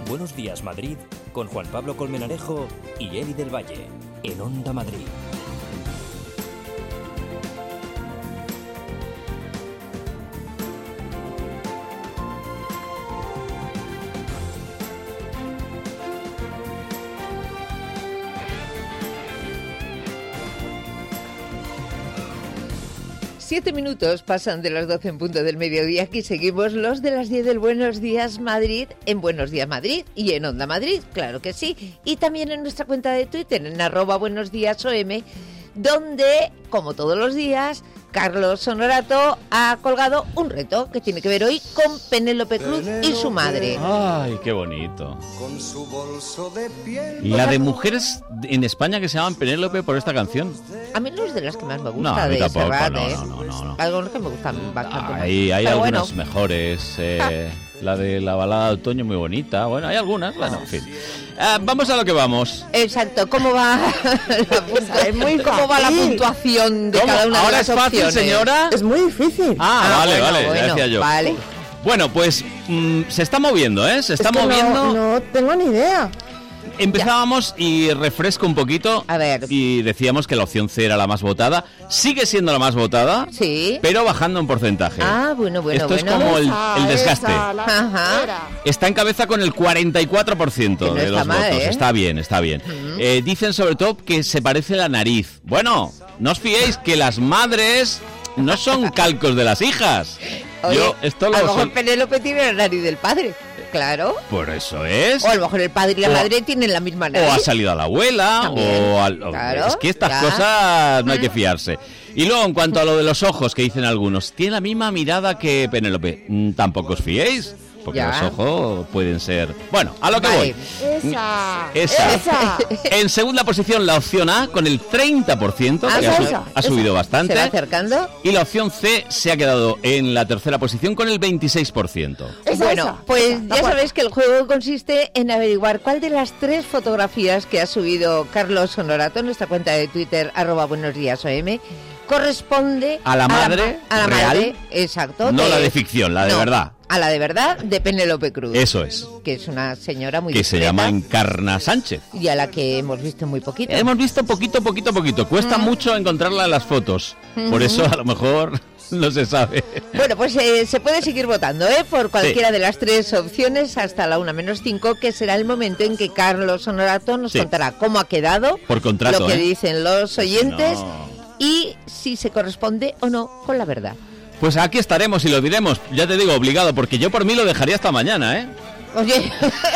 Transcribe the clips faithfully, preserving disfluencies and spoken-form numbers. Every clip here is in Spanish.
Buenos Días Madrid con Juan Pablo Colmenarejo y Eli del Valle en Onda Madrid. Siete minutos pasan de las doce en punto del mediodía. Aquí seguimos los de las diez del Buenos Días Madrid en Buenos Días Madrid y en Onda Madrid, claro que sí. Y también en nuestra cuenta de Twitter, en arroba Buenos Días O M, donde, como todos los días, Carlos Honorato ha colgado un reto que tiene que ver hoy con Penélope Cruz y su madre. Ay, qué bonito. La de mujeres en España que se llaman Penélope por esta canción. A mí no es de las que más me gusta, No, a mí de tampoco, Serrat, no, ¿eh? no, no, no, no. Algunos que me gustan bastante más. Hay, hay Pero algunas bueno. mejores. Eh, la de la balada de otoño muy bonita. Bueno, hay algunas. Bueno, en fin. Ah, vamos a lo que vamos. Exacto, ¿cómo va la, puntua- Es muy ¿cómo va la fácil. puntuación de ¿Cómo? cada una de ¿Ahora las es fácil, opciones? señora? Es muy difícil. Ah, Ah, vale, bueno, vale, ya bueno, decía yo. vale. Bueno, pues mm, se está moviendo, ¿eh? Se está Es que moviendo. No, no tengo ni idea. Empezábamos y refresco un poquito. A ver. Y decíamos que la opción C era la más votada. Sigue siendo la más votada, Sí. pero bajando en porcentaje. Ah, bueno, bueno, Esto bueno. es como el, Esa, el desgaste. esa, la Ajá. tercera. Está en cabeza con el cuarenta y cuatro por ciento Que no de está los mal, votos. ¿eh? Está bien, está bien. Eh, dicen sobre todo que se parece la nariz. Bueno, no os fiéis que las madres no son calcos de las hijas. Oye, Yo esto a lo lo mejor soy- Penélope tiene la nariz del padre, claro. Por eso es. O a lo mejor el padre y la O- madre tienen la misma nariz. O ha salido a la abuela, También, o, al- o- claro, es que estas ya. cosas no hay que fiarse. Y luego, en cuanto a lo de los ojos, que dicen algunos, tiene la misma mirada que Penélope. Mm, Tampoco os fiéis, porque Ya. los ojos pueden ser... Bueno, a lo que Vale. voy. Esa. Esa. Esa. En segunda posición, la opción A, con el treinta por ciento, Ah, que ha, su- esa, ha subido ¿Se bastante. va acercando? Y la opción C se ha quedado en la tercera posición con el veintiséis por ciento. Esa, Bueno, esa, pues esa, de ya acuerdo. sabéis que el juego consiste en averiguar cuál de las tres fotografías que ha subido Carlos Honorato en nuestra cuenta de Twitter, arroba Buenos Días O M, corresponde A la madre a la real. madre, exacto. No la de ficción, la de no, verdad. A la de verdad de Penélope Cruz. Eso es. Que es una señora muy Que se discreta llama Encarna Sánchez. y a la que hemos visto muy poquito. Hemos visto poquito, poquito, poquito. Cuesta mucho encontrarla en las fotos. Por eso a lo mejor no se sabe. Bueno, pues eh, se puede seguir votando, ¿eh? Por cualquiera Sí. de las tres opciones hasta la una menos cinco, que será el momento en que Carlos Honorato nos Sí. contará cómo ha quedado, Por contrato, lo que ¿eh? dicen los oyentes No. y si se corresponde o no con la verdad. Pues aquí estaremos y lo diremos. Ya te digo, obligado, porque yo por mí lo dejaría hasta mañana, ¿eh? Oye,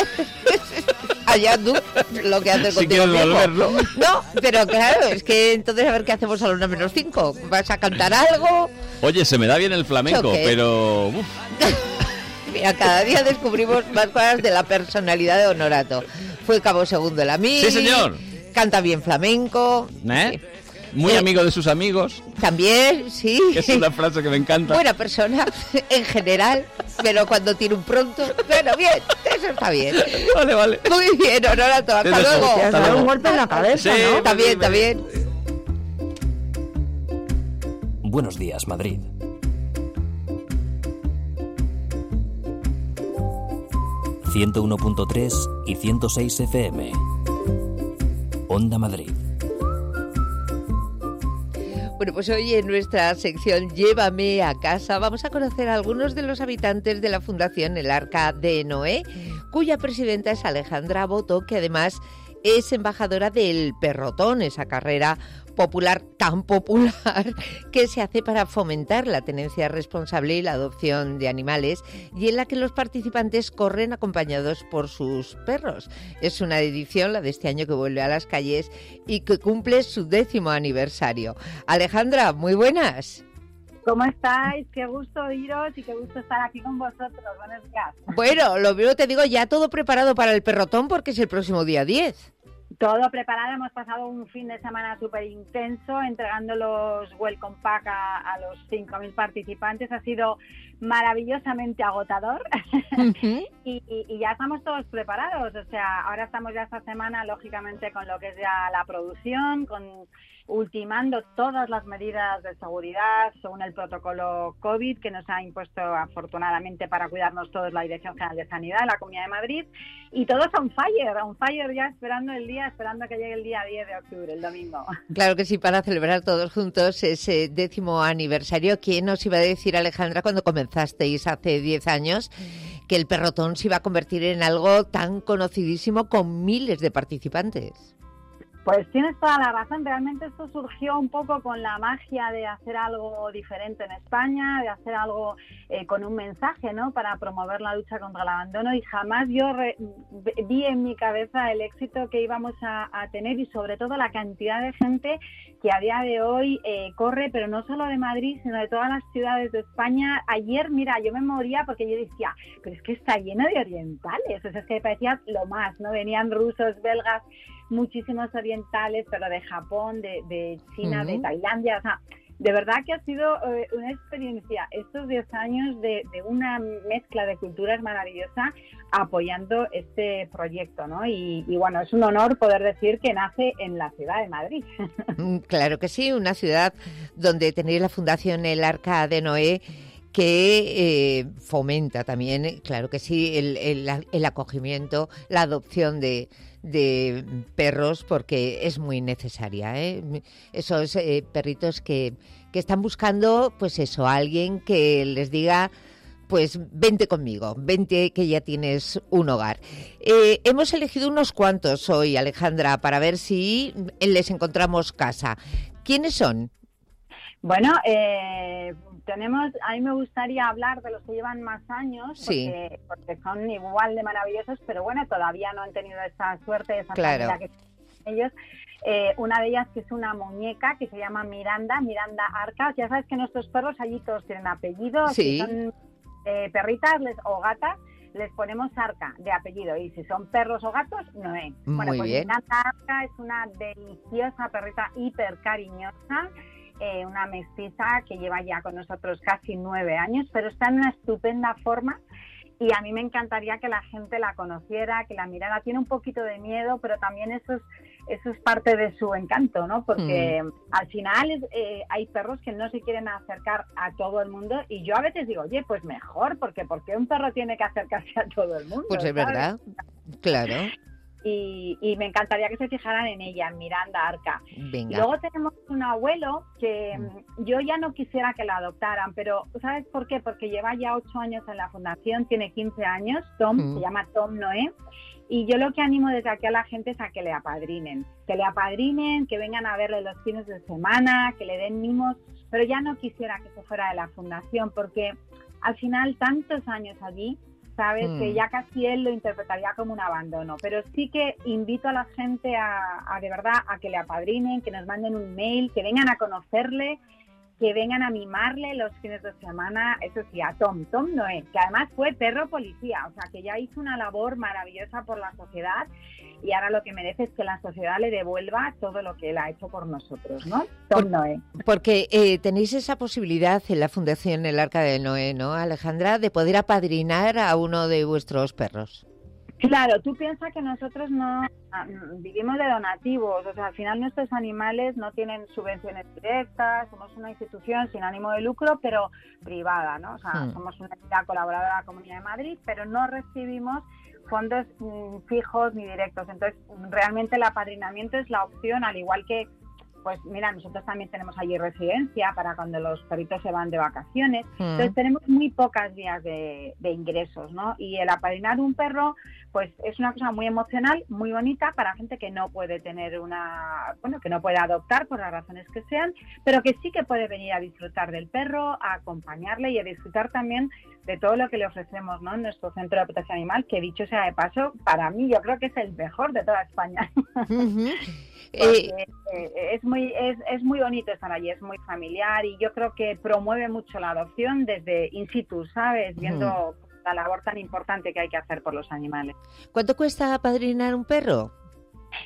allá tú lo que haces Si contigo quieres mismo. volverlo. No, pero claro, es que entonces a ver qué hacemos a la una menos cinco. ¿Vas a cantar algo? Oye, se me da bien el flamenco, Choque. pero... uf, Mira, cada día descubrimos más cosas de la personalidad de Honorato. Fue cabo segundo en la mil. Sí, señor. Canta bien flamenco. ¿eh? Muy Eh, amigo de sus amigos, También, sí. que es una frase que me encanta. Buena persona en general, pero cuando tiene un pronto. Bueno, bien, eso está bien. Vale, vale. Muy bien, Honorato, Te hasta dejo. luego. Te has Hasta dado luego. un golpe en la cabeza, Sí. ¿no? Está bien, está bien. Buenos Días Madrid. ciento uno punto tres y ciento seis F M. Onda Madrid. Bueno, pues hoy en nuestra sección Llévame a casa vamos a conocer a algunos de los habitantes de la Fundación El Arca de Noé, cuya presidenta es Alejandra Boto, que además es embajadora del Perrotón, esa carrera popular, tan popular, que se hace para fomentar la tenencia responsable y la adopción de animales, y en la que los participantes corren acompañados por sus perros. Es una edición, la de este año, que vuelve a las calles y que cumple su décimo aniversario. Alejandra, muy buenas. ¿Cómo estáis? Qué gusto oíros y qué gusto estar aquí con vosotros. Buenos días. Bueno, lo mismo te digo, ya todo preparado para el Perrotón porque es el próximo día diez. Todo preparado, hemos pasado un fin de semana súper intenso entregando los Welcome Pack a, a los cinco mil participantes. Ha sido maravillosamente agotador. Uh-huh. y, y, y ya estamos todos preparados. O sea, ahora estamos ya esta semana, lógicamente, con lo que es ya la producción, con ultimando todas las medidas de seguridad según el protocolo COVID que nos ha impuesto afortunadamente para cuidarnos todos la Dirección General de Sanidad de la Comunidad de Madrid, y todos on fire, on fire ya esperando el día, esperando que llegue el día diez de octubre, el domingo. Claro que sí, para celebrar todos juntos ese décimo aniversario. ¿Quién nos iba a decir, Alejandra, cuando comenzasteis hace diez años, que el Perrotón se iba a convertir en algo tan conocidísimo con miles de participantes? Pues tienes toda la razón, realmente esto surgió un poco con la magia de hacer algo diferente en España, de hacer algo eh, con un mensaje, ¿no?, para promover la lucha contra el abandono, y jamás yo re- vi en mi cabeza el éxito que íbamos a, a tener, y sobre todo la cantidad de gente que a día de hoy eh, corre, pero no solo de Madrid, sino de todas las ciudades de España. Ayer, mira, yo me moría porque yo decía, pero es que está lleno de orientales, o sea, es que parecía lo más, ¿no? Venían rusos, belgas, muchísimos orientales, pero de Japón, de, de China, uh-huh. de Tailandia, o sea, de verdad que ha sido eh, una experiencia estos diez años de, de una mezcla de culturas maravillosa apoyando este proyecto, ¿no? Y, y bueno, es un honor poder decir que nace en la ciudad de Madrid. Claro que sí, una ciudad donde tenéis la Fundación El Arca de Noé, que eh, fomenta también, claro que sí, el, el, el acogimiento, la adopción de, de perros, porque es muy necesaria, ¿eh? Esos eh, perritos que, que están buscando, pues eso, a alguien que les diga, pues vente conmigo, vente que ya tienes un hogar. Eh, hemos elegido unos cuantos hoy, Alejandra, para ver si les encontramos casa. ¿Quiénes son? Bueno, eh, tenemos, a mí me gustaría hablar de los que llevan más años, sí. porque, porque son igual de maravillosos, pero bueno, todavía no han tenido esa suerte, esa claro. familia que tienen ellos. Eh, una de ellas que es una muñeca que se llama Miranda, Miranda Arca. Ya sabes que nuestros perros allí todos tienen apellido, sí. si son eh, perritas les, o gatas, les ponemos Arca de apellido, y si son perros o gatos, Noé. Muy bueno, pues bien. Miranda Arca es una deliciosa perrita hiper cariñosa. Eh, una mestiza que lleva ya con nosotros casi nueve años, pero está en una estupenda forma, y a mí me encantaría que la gente la conociera, que la mirara. Tiene un poquito de miedo, pero también eso es, eso es parte de su encanto, ¿no? Porque mm. al final es, eh, hay perros que no se quieren acercar a todo el mundo, y yo a veces digo, oye, pues mejor, porque ¿por qué un perro tiene que acercarse a todo el mundo? Pues es ¿sabes? verdad, claro. Y, y me encantaría que se fijaran en ella, en Miranda Arca. Venga. Y luego tenemos un abuelo que mm. yo ya no quisiera que la adoptaran, pero ¿sabes por qué? Porque lleva ya ocho años en la fundación, tiene quince años, Tom, mm. se llama Tom Noé, y yo lo que animo desde aquí a la gente es a que le apadrinen, que le apadrinen, que vengan a verle los fines de semana, que le den mimos, pero ya no quisiera que se fuera de la fundación, porque al final tantos años allí, sabes, mm. que ya casi él lo interpretaría como un abandono, pero sí que invito a la gente a, a de verdad a que le apadrinen, que nos manden un mail, que vengan a conocerle, que vengan a mimarle los fines de semana, eso sí, a Tom, Tom Noé, que además fue perro policía, o sea, que ya hizo una labor maravillosa por la sociedad, y ahora lo que merece es que la sociedad le devuelva todo lo que él ha hecho por nosotros, ¿no? Tom por, Noé. Porque eh, tenéis esa posibilidad en la Fundación El Arca de Noé, ¿no, Alejandra?, de poder apadrinar a uno de vuestros perros. Claro, tú piensas que nosotros no vivimos de donativos, o sea, al final nuestros animales no tienen subvenciones directas, somos una institución sin ánimo de lucro, pero privada, ¿no? O sea, hmm. somos una entidad colaboradora de la Comunidad de Madrid, pero no recibimos fondos mm, fijos ni directos. Entonces, realmente el apadrinamiento es la opción, al igual que, pues mira, nosotros también tenemos allí residencia para cuando los perritos se van de vacaciones. Mm. Entonces tenemos muy pocas vías de, de ingresos, ¿no? Y el apadrinar un perro, pues es una cosa muy emocional, muy bonita para gente que no puede tener una, bueno, que no puede adoptar por las razones que sean, pero que sí que puede venir a disfrutar del perro, a acompañarle y a disfrutar también de todo lo que le ofrecemos, ¿no?, en nuestro centro de protección animal, que dicho sea de paso, para mí yo creo que es el mejor de toda España. Uh-huh. Porque, eh, es muy es, es muy bonito estar allí, es muy familiar, y yo creo que promueve mucho la adopción desde in situ, ¿sabes? Viendo uh-huh. la labor tan importante que hay que hacer por los animales. ¿Cuánto cuesta apadrinar un perro?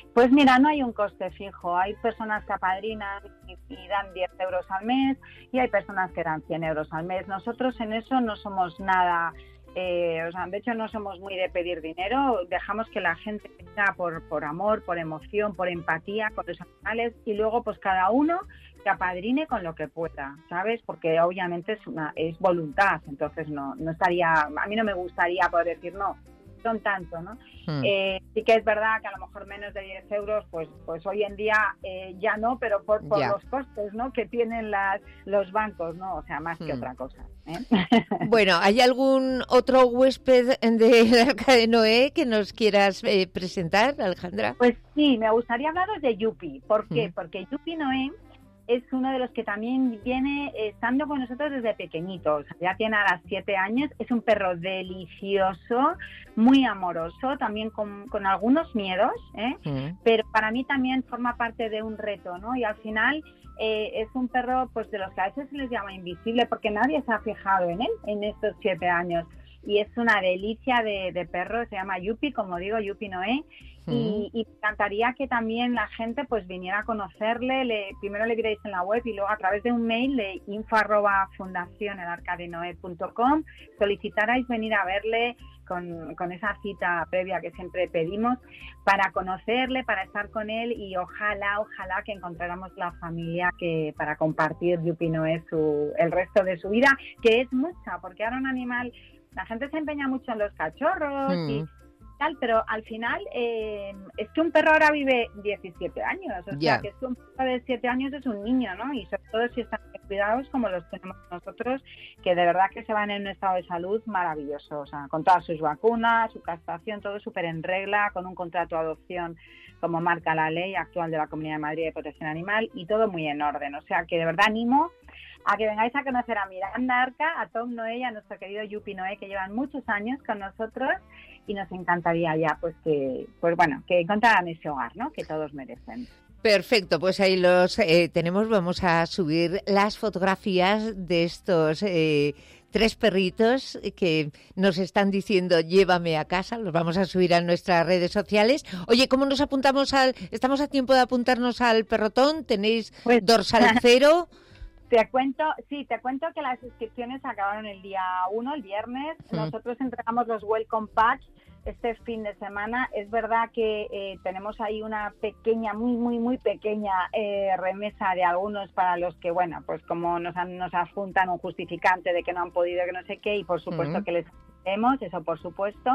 Pues mira, no hay un coste fijo. Hay personas que apadrinan y, y dan diez euros al mes y hay personas que dan cien euros al mes. Nosotros en eso no somos nada, eh, o sea, de hecho no somos muy de pedir dinero. Dejamos que la gente venga por, por amor, por emoción, por empatía con los animales y luego pues cada uno que apadrine con lo que pueda, ¿sabes? Porque obviamente es una es voluntad, entonces no, no estaría, a mí no me gustaría poder decir no. Son tanto, ¿no? Mm. Eh, sí que es verdad que a lo mejor menos de diez euros, pues pues hoy en día eh, ya no, pero por, por los costes, ¿no? Que tienen las los bancos, ¿no? O sea, más mm. que otra cosa. ¿eh? Bueno, ¿hay algún otro huésped del Arca de Noé que nos quieras eh, presentar, Alejandra? Pues sí, me gustaría hablaros de Yupi. ¿Por qué? Mm. Porque Yupi Noé es uno de los que también viene estando con nosotros desde pequeñitos. Ya tiene a las siete años. Es un perro delicioso, muy amoroso, también con, con algunos miedos, ¿eh? Mm. Pero para mí también forma parte de un reto, ¿no? Y al final eh, es un perro pues de los que a veces se les llama invisible porque nadie se ha fijado en él en estos siete años. Y es una delicia de, de perro, se llama Yupi, como digo, Yupi Noé. Y, y me encantaría que también la gente pues viniera a conocerle, le, primero le vierais en la web y luego a través de un mail de info arroba fundación el arca de noé punto com solicitarais venir a verle con, con esa cita previa que siempre pedimos para conocerle, para estar con él y ojalá, ojalá que encontráramos la familia que para compartir Yupi Noé su, el resto de su vida, que es mucha, porque ahora un animal, la gente se empeña mucho en los cachorros mm. y tal, pero al final eh, es que un perro ahora vive diecisiete años, o yeah. sea, que es que un perro de siete años es un niño, ¿no? Y sobre todo si están cuidados como los tenemos nosotros, que de verdad que se van en un estado de salud maravilloso, o sea, con todas sus vacunas, su castración, todo súper en regla, con un contrato de adopción como marca la ley actual de la Comunidad de Madrid de Protección Animal y todo muy en orden, o sea, que de verdad animo a que vengáis a conocer a Miranda Arca, a Tom Noé y a nuestro querido Yupi Noé, que llevan muchos años con nosotros y nos encantaría ya pues que pues bueno que encontraran ese hogar, ¿no? Que todos merecen. Perfecto, pues ahí los eh, tenemos. Vamos a subir las fotografías de estos eh, tres perritos que nos están diciendo llévame a casa. Los vamos a subir a nuestras redes sociales. Oye, ¿cómo nos apuntamos al? ¿Estamos a tiempo de apuntarnos al perrotón? ¿Tenéis pues, dorsal cero? Te cuento, sí, te cuento que las inscripciones acabaron el día uno, el viernes. Mm. Nosotros entregamos los Welcome Packs este fin de semana. Es verdad que eh, tenemos ahí una pequeña, muy, muy, muy pequeña eh, remesa de algunos para los que, bueno, pues como nos, han, nos adjuntan un justificante de que no han podido, que no sé qué, y por supuesto mm. que les hacemos, eso por supuesto,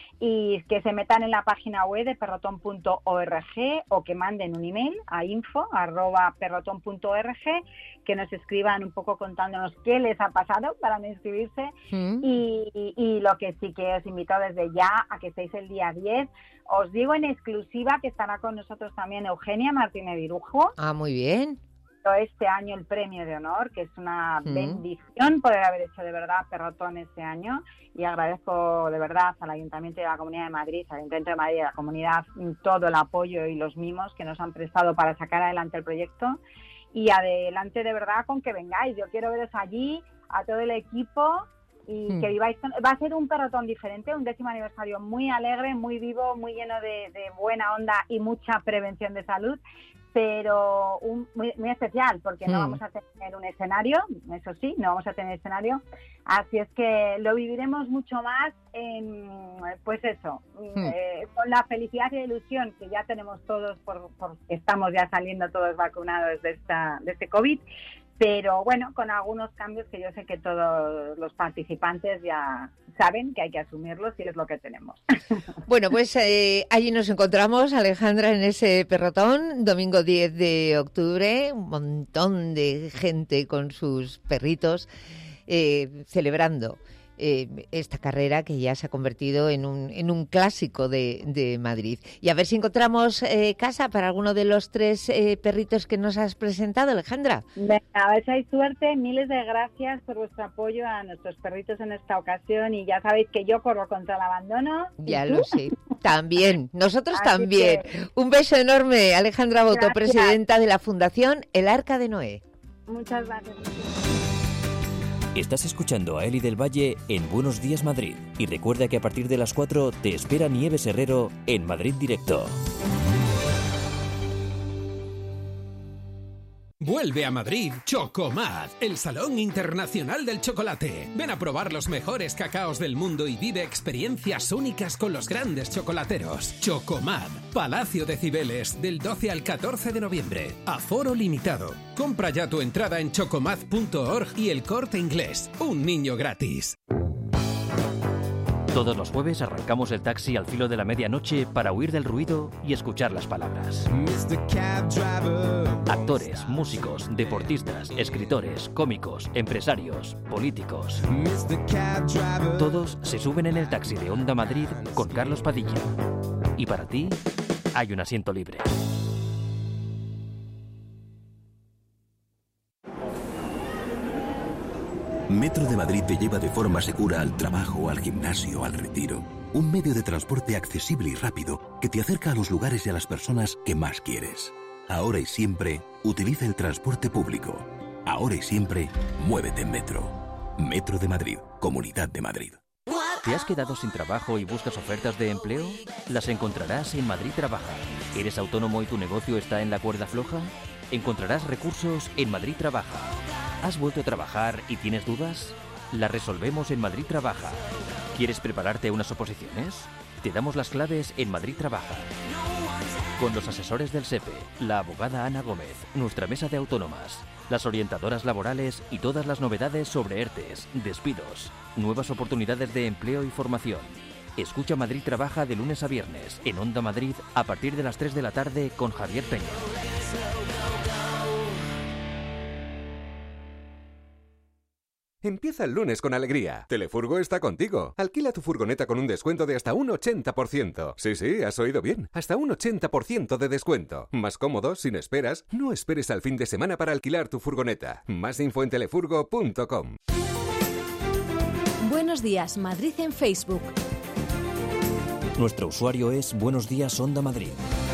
y que se metan en la página web de perrotón punto org o que manden un email a info arroba perrotón punto org, que nos escriban un poco contándonos qué les ha pasado para no inscribirse mm. y, y, y lo que sí que os invito desde ya a que estéis el día diez. Os digo en exclusiva que estará con nosotros también Eugenia Martínez Virujo. Ah, muy bien. Este año el premio de honor, que es una mm. bendición poder haber hecho de verdad Perrotón este año, y agradezco de verdad al Ayuntamiento de la Comunidad de Madrid, al Ayuntamiento de Madrid y a la comunidad todo el apoyo y los mimos que nos han prestado para sacar adelante el proyecto, y adelante de verdad con que vengáis. Yo quiero veros allí, a todo el equipo, y mm. que viváis. Va a ser un Perrotón diferente, un décimo aniversario muy alegre, muy vivo, muy lleno de, de buena onda y mucha prevención de salud, pero un, muy, muy especial, porque no mm. vamos a tener un escenario, eso sí, no vamos a tener escenario, así es que lo viviremos mucho más en, pues eso, mm. eh, con la felicidad y la ilusión que ya tenemos todos, por, por estamos ya saliendo todos vacunados de esta de este COVID, pero bueno, con algunos cambios que yo sé que todos los participantes ya saben que hay que asumirlos y es lo que tenemos. Bueno, pues eh, allí nos encontramos, Alejandra, en ese Perrotón, domingo diez de octubre, un montón de gente con sus perritos eh, celebrando eh, esta carrera que ya se ha convertido en un, en un clásico de, de Madrid. Y a ver si encontramos eh, casa para alguno de los tres eh, perritos que nos has presentado, Alejandra. Venga, a ver si hay suerte. Miles de gracias por vuestro apoyo a nuestros perritos en esta ocasión, y ya sabéis que yo corro contra el abandono. Ya lo sé. También, nosotros Así también. Que... Un beso enorme, Alejandra Boto, gracias. Presidenta de la Fundación El Arca de Noé. Muchas gracias. Estás escuchando a Eli del Valle en Buenos Días Madrid. Y recuerda que a partir de las cuatro te espera Nieves Herrero en Madrid Directo. Vuelve a Madrid Chocomad, el Salón Internacional del Chocolate. Ven a probar los mejores cacaos del mundo y vive experiencias únicas con los grandes chocolateros. Chocomad, Palacio de Cibeles, del doce al catorce de noviembre. Aforo limitado. Compra ya tu entrada en chocomad punto org y El Corte Inglés. Un niño gratis. Todos los jueves arrancamos el taxi al filo de la medianoche para huir del ruido y escuchar las palabras. Actores, músicos, deportistas, escritores, cómicos, empresarios, políticos. Todos se suben en el taxi de Onda Madrid con Carlos Padilla. Y para ti, hay un asiento libre. Metro de Madrid te lleva de forma segura al trabajo, al gimnasio, al retiro. Un medio de transporte accesible y rápido que te acerca a los lugares y a las personas que más quieres. Ahora y siempre, utiliza el transporte público. Ahora y siempre, muévete en Metro. Metro de Madrid, Comunidad de Madrid. ¿Te has quedado sin trabajo y buscas ofertas de empleo? Las encontrarás en Madrid Trabaja. ¿Eres autónomo y tu negocio está en la cuerda floja? Encontrarás recursos en Madrid Trabaja. ¿Has vuelto a trabajar y tienes dudas? Las resolvemos en Madrid Trabaja. ¿Quieres prepararte a unas oposiciones? Te damos las claves en Madrid Trabaja. Con los asesores del SEPE, la abogada Ana Gómez, nuestra mesa de autónomas, las orientadoras laborales y todas las novedades sobre ERTES, despidos, nuevas oportunidades de empleo y formación. Escucha Madrid Trabaja de lunes a viernes en Onda Madrid a partir de las tres de la tarde con Javier Peña. Empieza el lunes con alegría. Telefurgo está contigo. Alquila tu furgoneta con un descuento de hasta un ochenta por ciento. Sí, sí, has oído bien. Hasta un ochenta por ciento de descuento. Más cómodo, sin esperas. No esperes al fin de semana para alquilar tu furgoneta. Más info en telefurgo punto com. Buenos días, Madrid en Facebook. Nuestro usuario es Buenos Días Onda Madrid.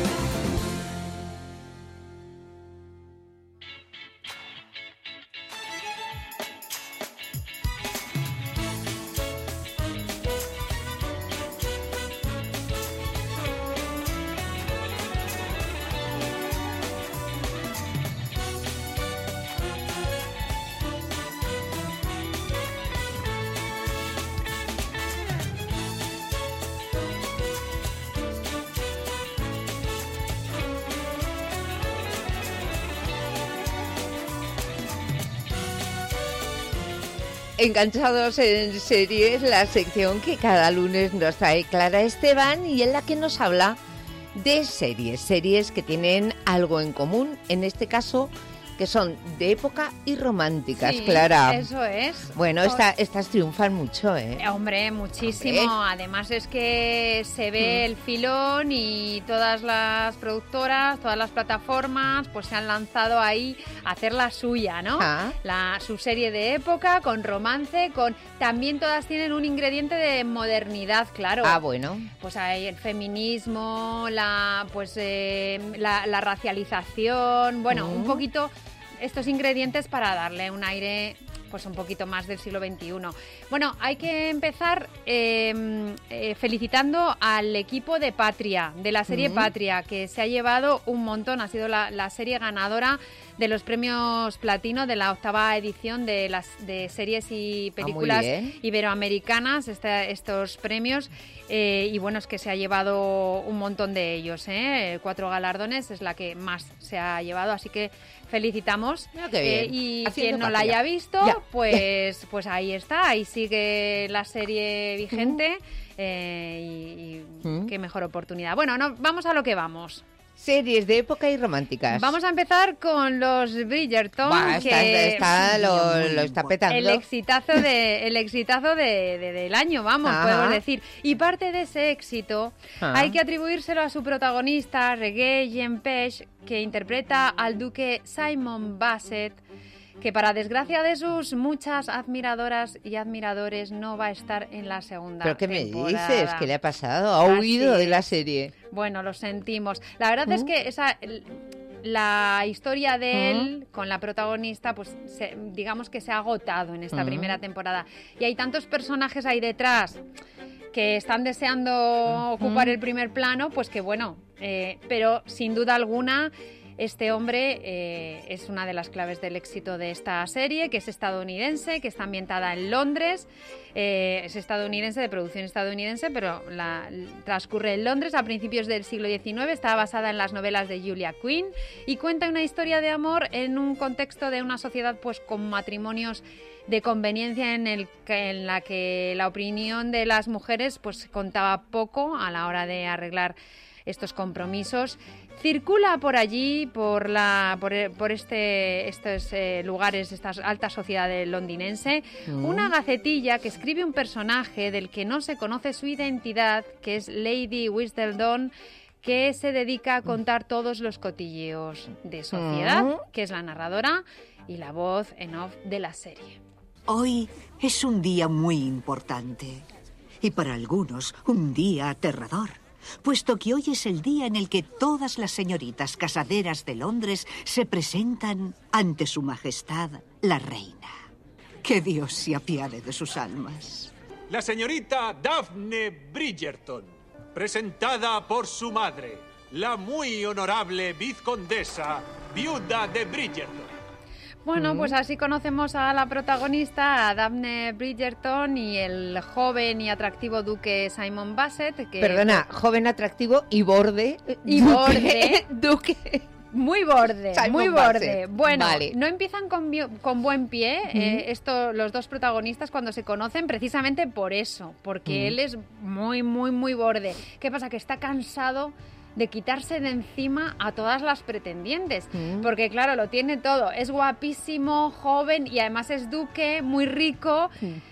Enganchados en series, la sección que cada lunes nos trae Clara Esteban y en la que nos habla de series, series que tienen algo en común, en este caso que son de época y románticas, sí, Clara. Eso es. Bueno, esta, estas triunfan mucho, ¿eh? Hombre, muchísimo. Hombre. Además es que se ve mm. el filón y todas las productoras, todas las plataformas, pues se han lanzado ahí a hacer la suya, ¿no? Ah. La, su serie de época, con romance, con también todas tienen un ingrediente de modernidad, claro. Ah, bueno. Pues hay el feminismo, la, pues, eh, la, la racialización, bueno, mm. un poquito estos ingredientes para darle un aire pues un poquito más del siglo veintiuno. Bueno, hay que empezar eh, eh, felicitando al equipo de Patria, de la serie uh-huh. Patria, que se ha llevado un montón, ha sido la, la serie ganadora de los premios Platino de la octava edición de las de series y películas ah, iberoamericanas, este, estos premios, eh, y bueno, es que se ha llevado un montón de ellos, ¿eh? Cuatro galardones, es la que más se ha llevado, así que felicitamos. Eh, y quien no la haya visto, ya. pues pues ahí está, ahí sigue la serie vigente, uh-huh. eh, y, y uh-huh. qué mejor oportunidad. Bueno, no, vamos a lo que vamos. Series de época y románticas. Vamos a empezar con los Bridgerton, Buah, que está, está, lo, lo está petando. El exitazo de, el exitazo de, de, del año, vamos, Ajá. podemos decir. Y parte de ese éxito Ajá. hay que atribuírselo a su protagonista, Regé-Jean Page, que interpreta al duque Simon Basset, que para desgracia de sus muchas admiradoras y admiradores no va a estar en la segunda temporada. ¿Pero qué me dices? ¿Qué le ha pasado? ¿Ha huido de la serie? Bueno, lo sentimos. La verdad uh-huh. es que esa... la historia de él uh-huh. con la protagonista, pues se, digamos que se ha agotado en esta uh-huh. primera temporada. Y hay tantos personajes ahí detrás que están deseando uh-huh. ocupar el primer plano, pues que bueno, eh, pero sin duda alguna... Este hombre eh, es una de las claves del éxito de esta serie, que es estadounidense, que está ambientada en Londres. Eh, es estadounidense, de producción estadounidense, pero la, transcurre en Londres a principios del siglo diecinueve. Está basada en las novelas de Julia Quinn y cuenta una historia de amor en un contexto de una sociedad pues con matrimonios de conveniencia en, el que, en la que la opinión de las mujeres pues contaba poco a la hora de arreglar estos compromisos. Circula por allí, por la por, por este estos eh, lugares, esta alta sociedad londinense, mm. una gacetilla que escribe un personaje del que no se conoce su identidad, que es Lady Whistledown, que se dedica a contar todos los cotilleos de sociedad, mm. que es la narradora y la voz en off de la serie. Hoy es un día muy importante y para algunos un día aterrador, puesto que hoy es el día en el que todas las señoritas casaderas de Londres se presentan ante su majestad, la reina. Que Dios se apiade de sus almas. La señorita Daphne Bridgerton, presentada por su madre, la muy honorable vizcondesa, viuda de Bridgerton. Bueno, pues así conocemos a la protagonista, a Daphne Bridgerton, y el joven y atractivo duque Simon Basset. Que... Perdona, joven, atractivo y borde. Y duque, borde. Duque. Muy borde, Simon muy Basset. borde. Bueno, vale. no empiezan con, con buen pie uh-huh. eh, esto, los dos protagonistas cuando se conocen, precisamente por eso, porque uh-huh. él es muy, muy, muy borde. ¿Qué pasa? Que está cansado de quitarse de encima a todas las pretendientes, mm. porque claro, lo tiene todo, es guapísimo, joven y además es duque, muy rico,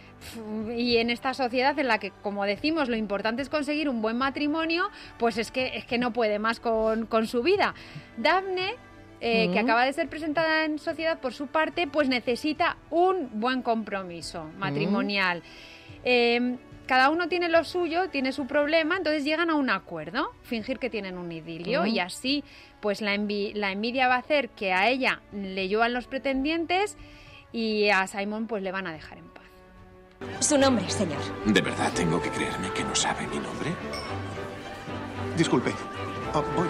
mm. y en esta sociedad en la que, como decimos, lo importante es conseguir un buen matrimonio, pues es que, es que no puede más con, con su vida. Daphne, eh, mm. que acaba de ser presentada en sociedad por su parte, pues necesita un buen compromiso matrimonial. Mm. Eh, Cada uno tiene lo suyo, tiene su problema, entonces llegan a un acuerdo, fingir que tienen un idilio, uh-huh. y así pues la, envi- la envidia va a hacer que a ella le lluevan los pretendientes y a Simon pues le van a dejar en paz. Su nombre, señor. ¿De verdad tengo que creerme que no sabe mi nombre? Disculpe, oh, voy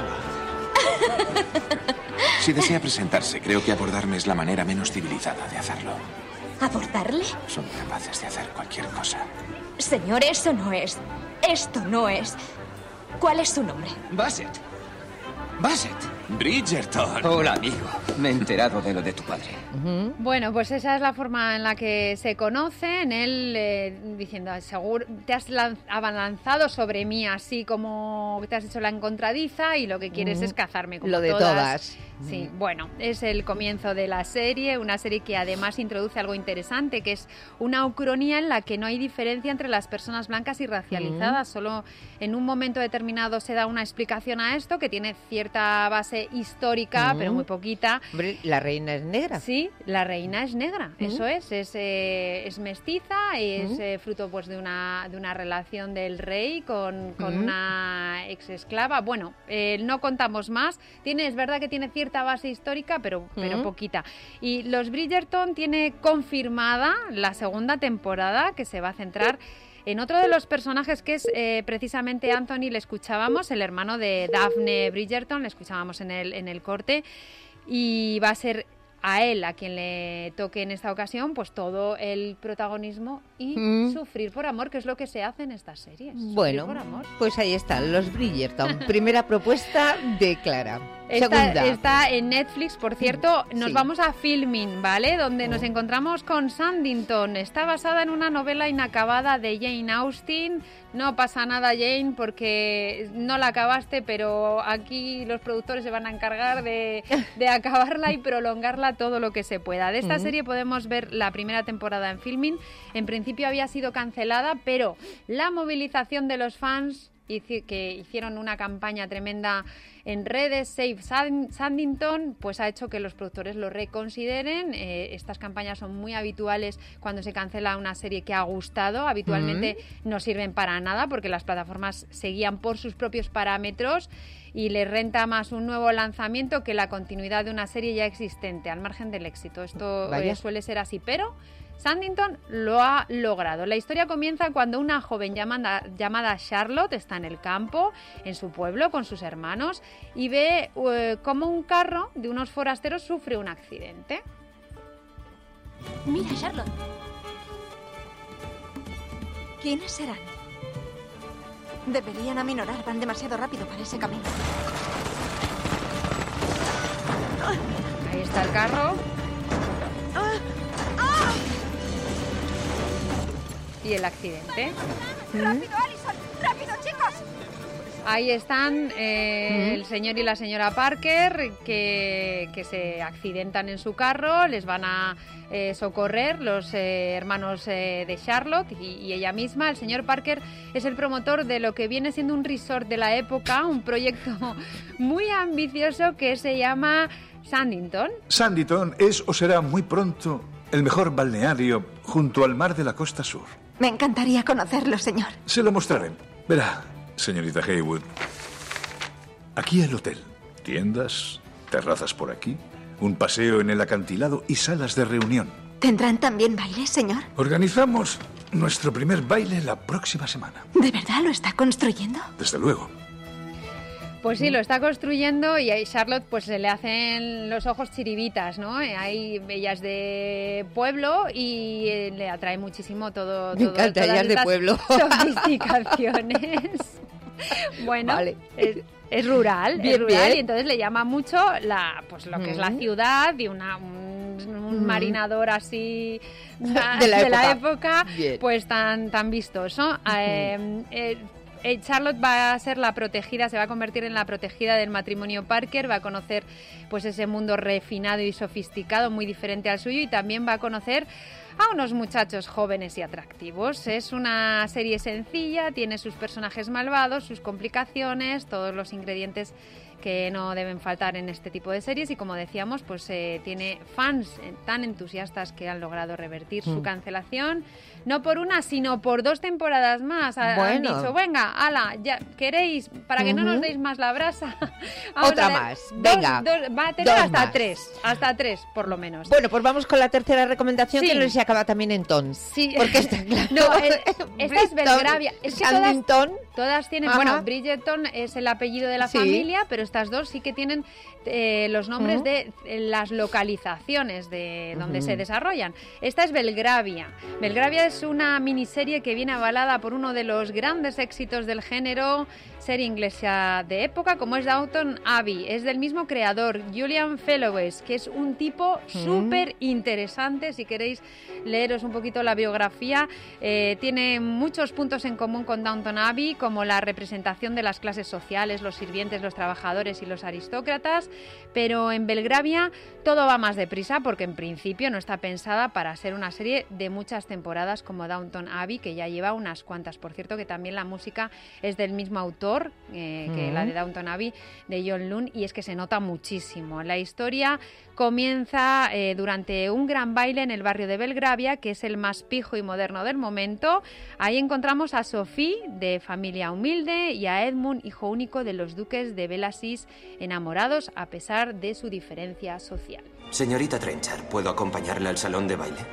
a... Si desea presentarse, creo que abordarme es la manera menos civilizada de hacerlo. ¿Abordarle? Son capaces de hacer cualquier cosa. Señor, eso no es. Esto no es. ¿Cuál es su nombre? Basset. Basset. Bridgerton. Hola, amigo. Me he enterado de lo de tu padre. Uh-huh. Bueno, pues esa es la forma en la que se conocen. Él eh, diciendo, seguro, te has lanz- abalanzado sobre mí así como te has hecho la encontradiza y lo que quieres uh-huh. es cazarme como lo de todas. todas. Sí, bueno, es el comienzo de la serie, una serie que además introduce algo interesante, que es una ucronía en la que no hay diferencia entre las personas blancas y racializadas, uh-huh. solo en un momento determinado se da una explicación a esto, que tiene cierta base histórica, uh-huh. pero muy poquita. Hombre, la reina es negra. Sí, la reina es negra, uh-huh. eso es, es, eh, es mestiza, es uh-huh. eh, fruto pues de una, de una relación del rey con, con uh-huh. una ex esclava. Bueno, eh, no contamos más, tiene, es verdad que tiene cierta base histórica, pero, pero uh-huh. poquita. Y los Bridgerton tiene confirmada la segunda temporada, que se va a centrar en otro de los personajes que es eh, precisamente Anthony, le escuchábamos, el hermano de Daphne Bridgerton, le escuchábamos en el, en el corte, y va a ser a él a quien le toque en esta ocasión pues todo el protagonismo y mm. sufrir por amor, que es lo que se hace en estas series. Bueno, por amor. Pues ahí están, los Bridgerton. Primera propuesta de Clara. Está, Segunda. Está en Netflix, por cierto. Nos sí. vamos a Filming, ¿vale? Donde oh. nos encontramos con Sandington. Está basada en una novela inacabada de Jane Austen. No pasa nada, Jane, porque no la acabaste, pero aquí los productores se van a encargar de, de acabarla y prolongarla todo lo que se pueda. De esta uh-huh. serie podemos ver la primera temporada en Filming. En principio había sido cancelada, pero la movilización de los fans, que hicieron una campaña tremenda en redes, Save Sandington, pues ha hecho que los productores lo reconsideren. Eh, estas campañas son muy habituales cuando se cancela una serie que ha gustado. Habitualmente uh-huh. no sirven para nada porque las plataformas se guían por sus propios parámetros y les renta más un nuevo lanzamiento que la continuidad de una serie ya existente, al margen del éxito. Esto eh, suele ser así, pero Sandington lo ha logrado. La historia comienza cuando una joven llamada, llamada Charlotte está en el campo, en su pueblo, con sus hermanos, y ve uh, cómo un carro de unos forasteros sufre un accidente. Mira, Charlotte. ¿Quiénes serán? Deberían aminorar, van demasiado rápido para ese camino. Ahí está el carro. Y el accidente. ¡Rápido, Alison! ¡Rápido, chicos! Ahí están eh, ¿Mm? el señor y la señora Parker que, que se accidentan en su carro, les van a eh, socorrer los eh, hermanos eh, de Charlotte y, y ella misma. El señor Parker es el promotor de lo que viene siendo un resort de la época, un proyecto muy ambicioso que se llama Sandington. Sandington es o será muy pronto el mejor balneario junto al mar de la costa sur. Me encantaría conocerlo, señor. Se lo mostraré. Verá, señorita Haywood. Aquí el hotel. Tiendas, terrazas por aquí, un paseo en el acantilado y salas de reunión. ¿Tendrán también baile, señor? Organizamos nuestro primer baile la próxima semana. ¿De verdad lo está construyendo? Desde luego. Pues sí, lo está construyendo y a Charlotte pues se le hacen los ojos chiribitas, ¿no? Hay bellas de pueblo y eh, le atrae muchísimo todo. Me todo encanta, todas ellas de estas pueblo. Sofisticaciones. Bueno, Vale. es, es rural, Bien, es rural bien. y entonces le llama mucho la, pues lo que es la Mm. ciudad y una, un, un Mm. marinador así De la de la época. época, Bien. pues tan, tan vistoso. Eh, eh, Eh, Charlotte va a ser la protegida, se va a convertir en la protegida del matrimonio Parker, va a conocer pues ese mundo refinado y sofisticado, muy diferente al suyo, y también va a conocer a unos muchachos jóvenes y atractivos. Es una serie sencilla, tiene sus personajes malvados, sus complicaciones, todos los ingredientes que no deben faltar en este tipo de series, y como decíamos, pues eh, tiene fans eh, tan entusiastas que han logrado revertir Mm. su cancelación, no por una, sino por dos temporadas más. Ha- Bueno. Han dicho, venga, ala, ya queréis, para que no nos Ujú. deis más la brasa. Vamos Otra a ver, más, dos- venga, dos- va a tener dos hasta más. tres, hasta tres, por lo menos. Bueno, pues vamos con la tercera recomendación, Sí. que no sé si acaba también en ton. Sí. Porque está claro. No, es- esta es Bridgeton, Belgravia. Es que todas, Sandington. todas tienen... Ajá. Bueno, Bridgeton es el apellido de la Sí. familia, pero estas dos sí que tienen eh, los nombres Ujú. de eh, las localizaciones de donde Ujú. se desarrollan. Esta es Belgravia. Belgravia es una miniserie que viene avalada por uno de los grandes éxitos del género, serie inglesa de época, como es Downton Abbey. Es del mismo creador, Julian Fellowes, que es un tipo Mm. súper interesante. Si queréis leeros un poquito la biografía, eh, tiene muchos puntos en común con Downton Abbey, como la representación de las clases sociales, los sirvientes, los trabajadores y los aristócratas, pero en Belgravia todo va más deprisa, porque en principio no está pensada para ser una serie de muchas temporadas como Downton Abbey, que ya lleva unas cuantas. Por cierto, que también la música es del mismo autor eh, que Mm. la de Downton Abbey, de John Lunn, y es que se nota muchísimo. La historia comienza eh, durante un gran baile en el barrio de Belgravia, que es el más pijo y moderno del momento. Ahí encontramos a Sophie, de familia humilde, y a Edmund, hijo único de los duques de Bellasis, enamorados a pesar de su diferencia social. Señorita Trenchard, ¿puedo acompañarla al salón de baile?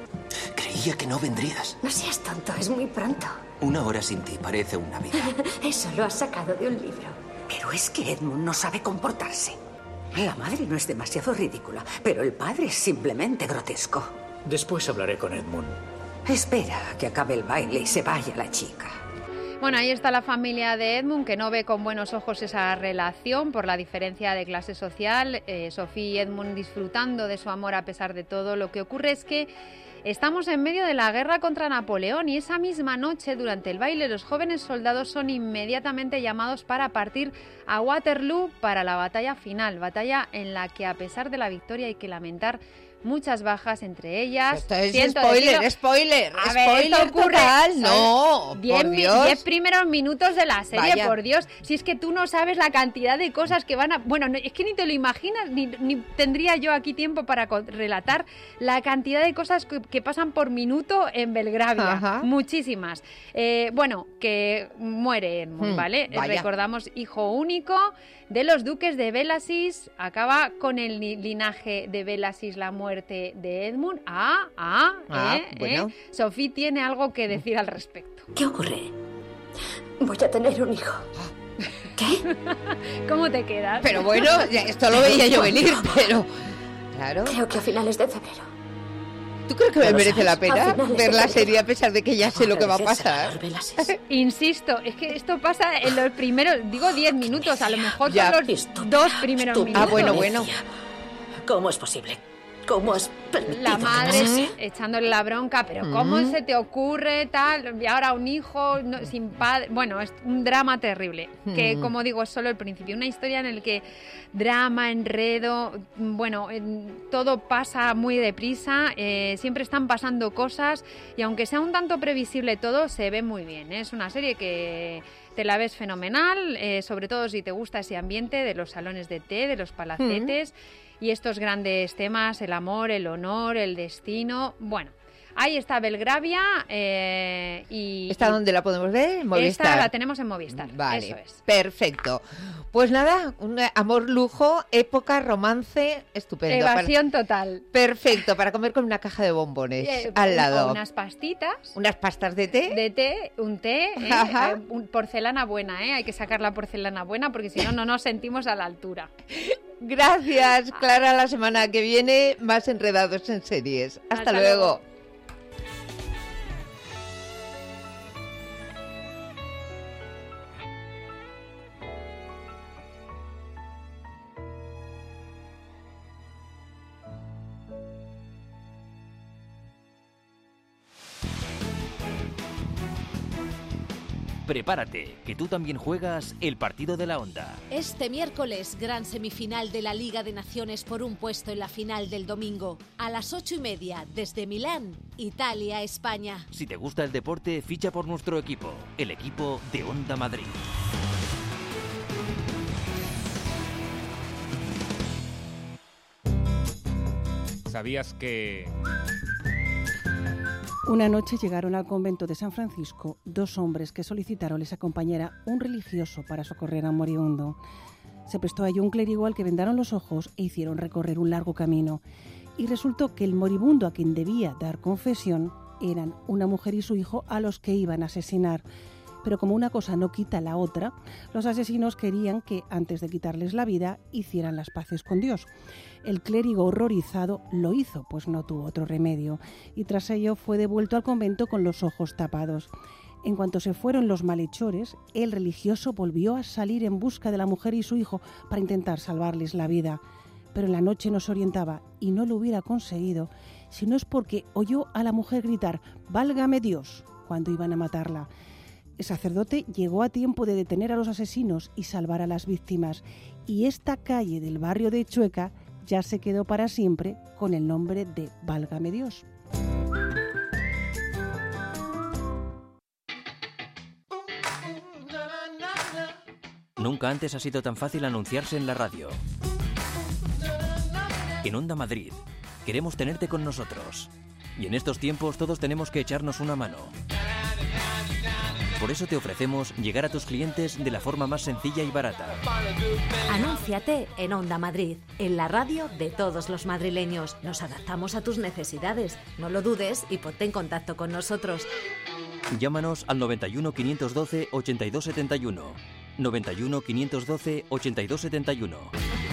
Creía que no vendrías. No seas tonto, es muy pronto. Una hora sin ti parece una vida. Eso lo has sacado de un libro. Pero es que Edmund no sabe comportarse. La madre no es demasiado ridícula, pero el padre es simplemente grotesco. Después hablaré con Edmund. Espera a que acabe el baile y se vaya la chica. Bueno, ahí está la familia de Edmund, que no ve con buenos ojos esa relación por la diferencia de clase social. Eh, Sophie y Edmund disfrutando de su amor a pesar de todo. Lo que ocurre es que estamos en medio de la guerra contra Napoleón, y esa misma noche, durante el baile, los jóvenes soldados son inmediatamente llamados para partir a Waterloo para la batalla final, batalla en la que, a pesar de la victoria, hay que lamentar muchas bajas, entre ellas... Esto es ciento spoiler, de spoiler, A ver, spoiler esto ocurre, total, ¿sabes? no, Diez por mi- Dios. diez primeros minutos de la serie, Vaya. por Dios. Si es que tú no sabes la cantidad de cosas que van a... Bueno, no- es que ni te lo imaginas, ni, ni tendría yo aquí tiempo para co- relatar la cantidad de cosas que, que pasan por minuto en Belgravia. Ajá. Muchísimas. Eh, bueno, que muere Edmund, Hmm, ¿vale? vaya. Recordamos, hijo único, de los duques de Bellasis. Acaba con el linaje de Bellasis la muerte de Edmund. Ah, ah, Ah, eh, bueno. eh. Sophie tiene algo que decir al respecto. ¿Qué ocurre? Voy a tener un hijo. ¿Qué? ¿Cómo te quedas? Pero bueno, ya esto lo veía yo venir, pero... Claro. Creo que a finales de febrero. ¿Tú crees que me Pero merece sabes, la a pena finales de ver la febrero. serie a pesar de que ya sé lo que va a pasar? Insisto, es que esto pasa en los primeros, digo diez minutos, a lo mejor Ya. son los dos primeros minutos. Ah, bueno, bueno. ¿Cómo es posible? ¿Cómo has permitido La que madre pasase? echándole la bronca, pero ¿cómo Mm. se te ocurre tal? Y ahora un hijo no- sin padre. Bueno, es un drama terrible. Que, Mm. como digo, es solo el principio. Una historia en la que drama, enredo, bueno, en- todo pasa muy deprisa. eh, siempre están pasando cosas y aunque sea un tanto previsible todo, se ve muy bien. ¿eh? Es una serie que te la ves fenomenal, eh, sobre todo si te gusta ese ambiente de los salones de té, de los palacetes. Y estos grandes temas, el amor, el honor, el destino. Bueno, ahí está Belgravia eh, y... ¿Esta dónde la podemos ver? En Movistar. Esta la tenemos en Movistar, Vale, eso es. perfecto. Pues nada, un amor lujo, época, romance, estupendo. Evasión total. Para- Perfecto, para comer con una caja de bombones Eh, al o lado. unas pastitas. Unas pastas de té. De té, un té, ¿eh? Ajá. Eh, un- porcelana buena, ¿eh? Hay que sacar la porcelana buena porque si no, no nos sentimos a la altura. Gracias, Clara. La semana que viene, más enredados en series. Hasta, Hasta luego. luego. Prepárate, que tú también juegas el partido de la Onda. Este miércoles, gran semifinal de la Liga de Naciones por un puesto en la final del domingo. A las ocho y media, desde Milán, Italia, España. Si te gusta el deporte, ficha por nuestro equipo, el equipo de Onda Madrid. ¿Sabías que...? Una noche llegaron al convento de San Francisco dos hombres que solicitaron les acompañara un religioso para socorrer a un moribundo. Se prestó a ello un clérigo al que vendaron los ojos e hicieron recorrer un largo camino. Y resultó que el moribundo a quien debía dar confesión eran una mujer y su hijo a los que iban a asesinar. Pero como una cosa no quita la otra, los asesinos querían que, antes de quitarles la vida, hicieran las paces con Dios. El clérigo horrorizado lo hizo, pues no tuvo otro remedio, y tras ello fue devuelto al convento con los ojos tapados. En cuanto se fueron los malhechores, el religioso volvió a salir en busca de la mujer y su hijo para intentar salvarles la vida. Pero en la noche no se orientaba y no lo hubiera conseguido si no es porque oyó a la mujer gritar «¡Válgame Dios!» cuando iban a matarla. El sacerdote llegó a tiempo de detener a los asesinos y salvar a las víctimas, y esta calle del barrio de Chueca ya se quedó para siempre con el nombre de Válgame Dios. Nunca antes ha sido tan fácil anunciarse en la radio. En Onda Madrid, queremos tenerte con nosotros. Y en estos tiempos todos tenemos que echarnos una mano. Por eso te ofrecemos llegar a tus clientes de la forma más sencilla y barata. Anúnciate en Onda Madrid, en la radio de todos los madrileños. Nos adaptamos a tus necesidades. No lo dudes y ponte en contacto con nosotros. Llámanos al noventa y uno, quinientos doce, ochenta y dos setenta y uno. noventa y uno, quinientos doce, ochenta y dos setenta y uno.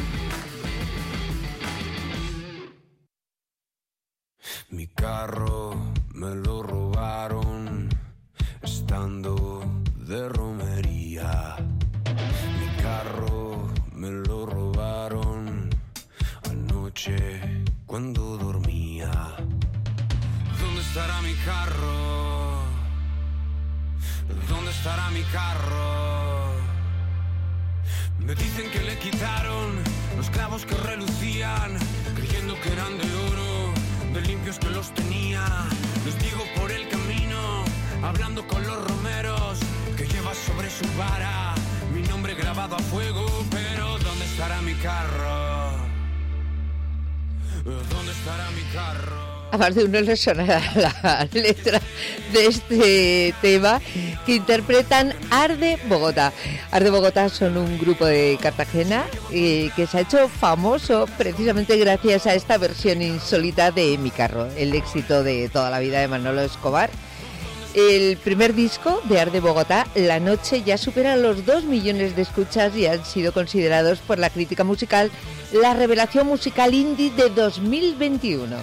Mi carro me lo robaron estando de romería. Mi carro me lo robaron anoche cuando dormía. ¿Dónde estará mi carro? ¿Dónde estará mi carro? Me dicen que le quitaron los clavos que relucían, creyendo que eran de oro, de limpios que los tenía. Les digo por el camino, hablando con los romeros, que lleva sobre su vara mi nombre grabado a fuego. Pero ¿dónde estará mi carro? ¿Dónde estará mi carro? A más de uno le sonará la letra de este tema que interpretan Arde Bogotá. Arde Bogotá son un grupo de Cartagena eh, que se ha hecho famoso precisamente gracias a esta versión insólita de Mi Carro, el éxito de toda la vida de Manolo Escobar. El primer disco de Arde Bogotá, La Noche, ya supera los dos millones de escuchas y han sido considerados por la crítica musical la revelación musical indie de dos mil veintiuno.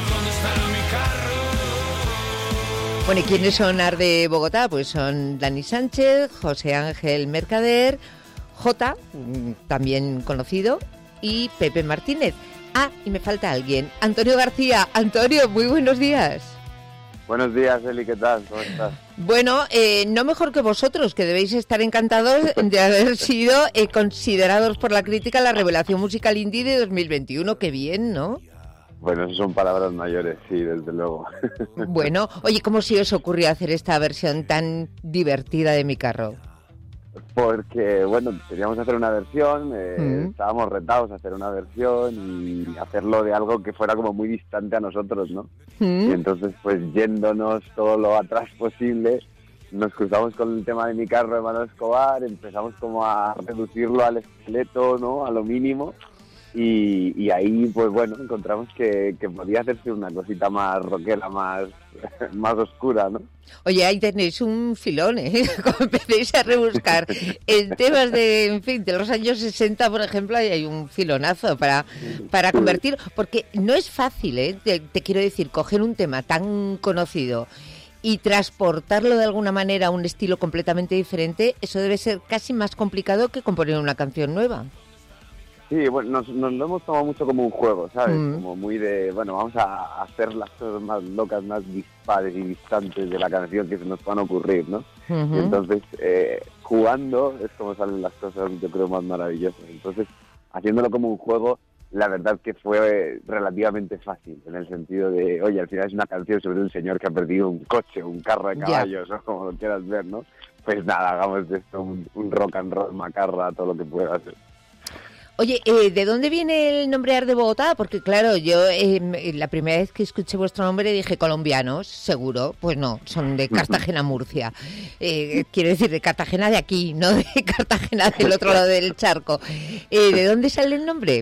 Bueno, ¿y quiénes son Arde Bogotá? Pues son Dani Sánchez, José Ángel Mercader, Jota, también conocido, y Pepe Martínez. Ah, y me falta alguien, Antonio García. Antonio, muy buenos días. Buenos días, Eli, ¿qué tal? ¿Cómo estás? Bueno, eh, no mejor que vosotros, que debéis estar encantados de haber sido eh, considerados por la crítica la revelación musical indie de dos mil veintiuno. Qué bien, ¿no? Bueno, eso son palabras mayores, sí, desde luego. Bueno, oye, ¿cómo se os ocurrió hacer esta versión tan divertida de Mi Carro? Porque, bueno, queríamos hacer una versión, eh, Mm. estábamos retados a hacer una versión y hacerlo de algo que fuera como muy distante a nosotros, ¿no? Mm. Y entonces, pues yéndonos todo lo atrás posible, nos cruzamos con el tema de Mi Carro de Manolo Escobar, empezamos como a reducirlo al esqueleto, ¿no? A lo mínimo. Y, y ahí, pues bueno, encontramos que, que podía hacerse una cosita más rockera, más, más oscura, ¿no? Oye, ahí tenéis un filón, ¿eh? Como empecéis a rebuscar en temas de, en fin, de los años sesenta, por ejemplo, ahí hay un filonazo para, para convertir, porque no es fácil, ¿eh? Te, te quiero decir, coger un tema tan conocido y transportarlo de alguna manera a un estilo completamente diferente, eso debe ser casi más complicado que componer una canción nueva. Sí, bueno, nos, nos lo hemos tomado mucho como un juego, ¿sabes? Mm. Como muy de, bueno, vamos a hacer las cosas más locas, más dispares y distantes de la canción que se nos van a ocurrir, ¿no? Ujú. Y entonces, eh, jugando es como salen las cosas, yo creo, más maravillosas. Entonces, haciéndolo como un juego, la verdad que fue relativamente fácil, en el sentido de, oye, al final es una canción sobre un señor que ha perdido un coche, un carro de Ya. caballos, o como lo quieras ver, ¿no? Pues nada, hagamos de esto un, un rock and roll macarra, todo lo que pueda hacer. Oye, eh, ¿de dónde viene el nombre Arde Bogotá? Porque claro, yo eh, la primera vez que escuché vuestro nombre dije colombianos, seguro. Pues no, son de Cartagena, Murcia. Eh, quiero decir, de Cartagena de aquí, no de Cartagena del otro lado del charco. Eh, ¿De dónde sale el nombre?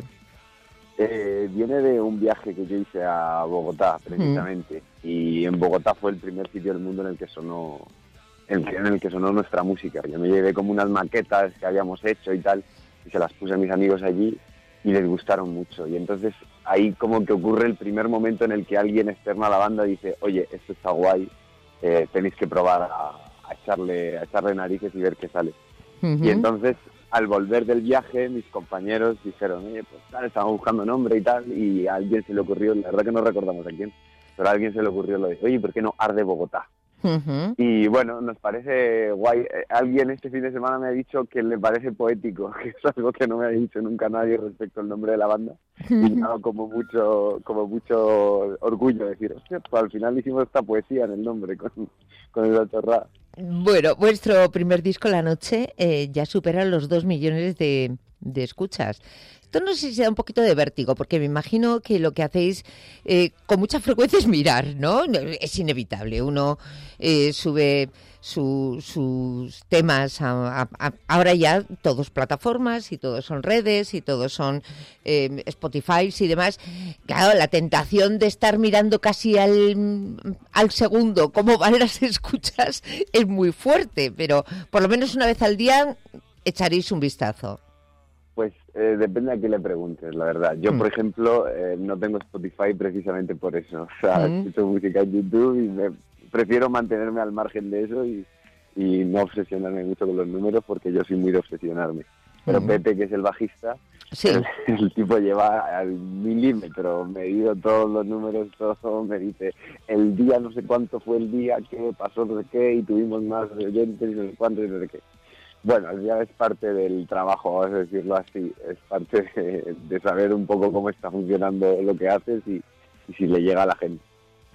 Eh, viene de un viaje que yo hice a Bogotá, precisamente. Y en Bogotá fue el primer sitio del mundo en el que sonó en, en el que sonó nuestra música. Yo me llevé como unas maquetas que habíamos hecho y tal, y se las puse a mis amigos allí y les gustaron mucho. Y entonces ahí como que ocurre el primer momento en el que alguien externo a la banda dice, oye, esto está guay, eh, tenéis que probar a, a echarle a echarle narices y ver qué sale. Ujú. Y entonces, al volver del viaje, mis compañeros dijeron, oye, pues tal, estamos buscando nombre y tal, y a alguien se le ocurrió, la verdad que no recordamos a quién, pero a alguien se le ocurrió lo de, oye, ¿por qué no Arde Bogotá? Ujú. Y bueno, nos parece guay. Eh, Alguien este fin de semana me ha dicho que le parece poético, que es algo que no me ha dicho nunca nadie respecto al nombre de la banda. Y me ha dado como mucho, como mucho orgullo decir, hostia, pues al final hicimos esta poesía en el nombre con, con el Atorrá. Bueno, vuestro primer disco, La Noche, eh, ya supera los dos millones de, de escuchas. Esto no sé si da un poquito de vértigo, porque me imagino que lo que hacéis eh, con mucha frecuencia es mirar, ¿no? Es inevitable. Uno eh, sube su, sus temas a, a, a, ahora ya todos plataformas y todos son redes y todos son eh, Spotify y demás. Claro, la tentación de estar mirando casi al, al segundo cómo van las escuchas es muy fuerte, pero por lo menos una vez al día echaréis un vistazo. Pues eh, depende a quién le preguntes, la verdad. Yo, Mm. por ejemplo, eh, no tengo Spotify precisamente por eso. O sea, Mm. escucho música en YouTube y me prefiero mantenerme al margen de eso y, y no obsesionarme mucho con los números porque yo soy muy de obsesionarme. Pero Mm. Pepe, que es el bajista, Sí. el, el tipo lleva al milímetro medido todos los números, todo, me dice el día, no sé cuánto fue el día, qué pasó, no sé qué, y tuvimos más oyentes y no sé cuánto y no sé qué. Bueno, ya es parte del trabajo, vamos a decirlo así, es parte de, de saber un poco cómo está funcionando lo que haces y, y si le llega a la gente.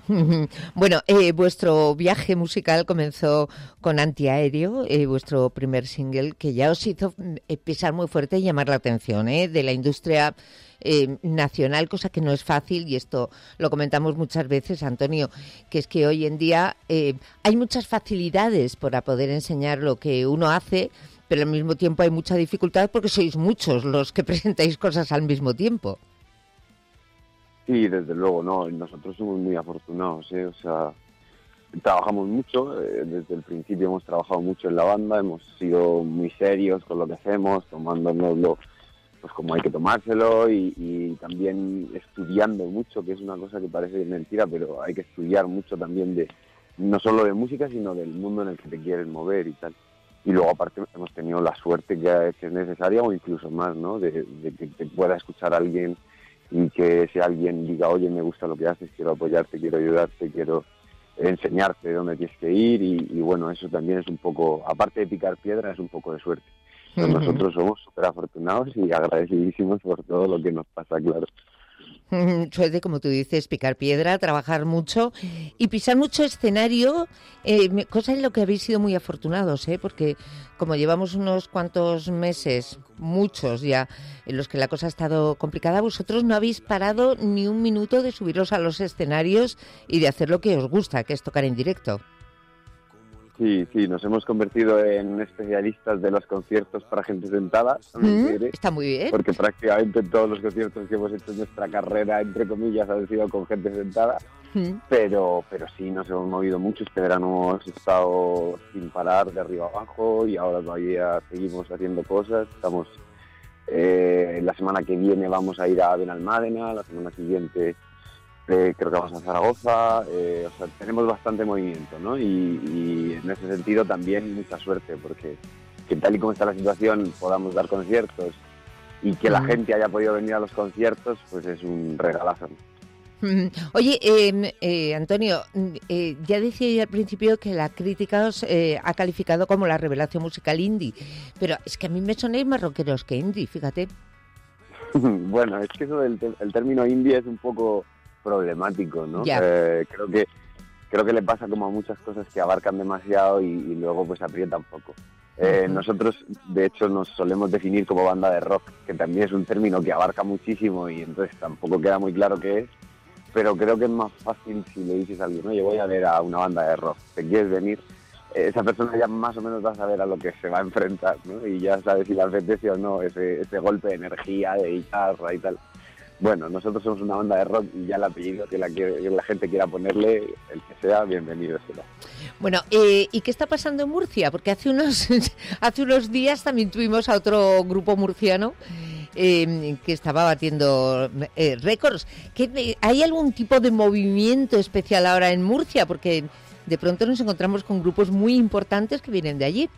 Bueno, eh, vuestro viaje musical comenzó con Antiaéreo, eh, vuestro primer single, que ya os hizo eh, pisar muy fuerte y llamar la atención eh, de la industria eh, nacional, cosa que no es fácil, y esto lo comentamos muchas veces, Antonio, que es que hoy en día eh, hay muchas facilidades para poder enseñar lo que uno hace, pero al mismo tiempo hay mucha dificultad porque sois muchos los que presentáis cosas al mismo tiempo. Sí, desde luego, no. Nosotros somos muy afortunados, ¿eh? O sea, trabajamos mucho. Eh, desde el principio hemos trabajado mucho en la banda, hemos sido muy serios con lo que hacemos, tomándonoslo pues como hay que tomárselo y, y también estudiando mucho, que es una cosa que parece mentira, pero hay que estudiar mucho también de no solo de música, sino del mundo en el que te quieres mover y tal. Y luego aparte hemos tenido la suerte que es necesaria o incluso más, ¿no? De, de que te pueda escuchar alguien y que ese alguien diga, oye, me gusta lo que haces, quiero apoyarte, quiero ayudarte, quiero enseñarte dónde tienes que ir y, y bueno, eso también es un poco, aparte de picar piedra, es un poco de suerte. Pero uh-huh. Nosotros somos súper afortunados y agradecidísimos por todo lo que nos pasa, claro. Suerte, como tú dices, picar piedra, trabajar mucho y pisar mucho escenario, eh, cosa en lo que habéis sido muy afortunados, ¿eh? Porque como llevamos unos cuantos meses, muchos ya, en los que la cosa ha estado complicada, vosotros no habéis parado ni un minuto de subiros a los escenarios y de hacer lo que os gusta, que es tocar en directo. Sí, sí, nos hemos convertido en especialistas de los conciertos para gente sentada. Mm, está muy bien. Porque prácticamente todos los conciertos que hemos hecho en nuestra carrera, entre comillas, han sido con gente sentada. Mm. Pero pero sí, nos hemos movido mucho. Este verano hemos estado sin parar de arriba abajo y ahora todavía seguimos haciendo cosas. Estamos eh, la semana que viene vamos a ir a Benalmádena, la semana siguiente... Eh, creo que vamos a Zaragoza, eh, o sea, tenemos bastante movimiento, ¿no? Y, y en ese sentido también mucha suerte, porque que tal y como está la situación podamos dar conciertos y que la gente haya podido venir a los conciertos, pues es un regalazo. Oye, eh, eh, Antonio, eh, ya decía yo al principio que la crítica os eh, ha calificado como la revelación musical indie, pero es que a mí me sonéis más rockeros que indie, fíjate. Bueno, es que eso del te- el término indie es un poco problemático, ¿no? Eh, creo que creo que le pasa como a muchas cosas que abarcan demasiado y, y luego pues aprieta un poco. Eh, uh-huh. Nosotros, de hecho, nos solemos definir como banda de rock, que también es un término que abarca muchísimo y entonces tampoco queda muy claro qué es, pero creo que es más fácil si le dices a alguien, oye, voy a ver a una banda de rock, ¿te quieres venir? Eh, esa persona ya más o menos va a saber a lo que se va a enfrentar, ¿no? Y ya sabe si le apetece o no ese, ese golpe de energía, de guitarra y tal. Bueno, nosotros somos una banda de rock y ya el apellido que la, que la gente quiera ponerle, el que sea, bienvenido será. Bueno, eh, ¿y qué está pasando en Murcia? Porque hace unos hace unos días también tuvimos a otro grupo murciano eh, que estaba batiendo eh, récords. ¿Qué, ¿Hay algún tipo de movimiento especial ahora en Murcia? Porque de pronto nos encontramos con grupos muy importantes que vienen de allí.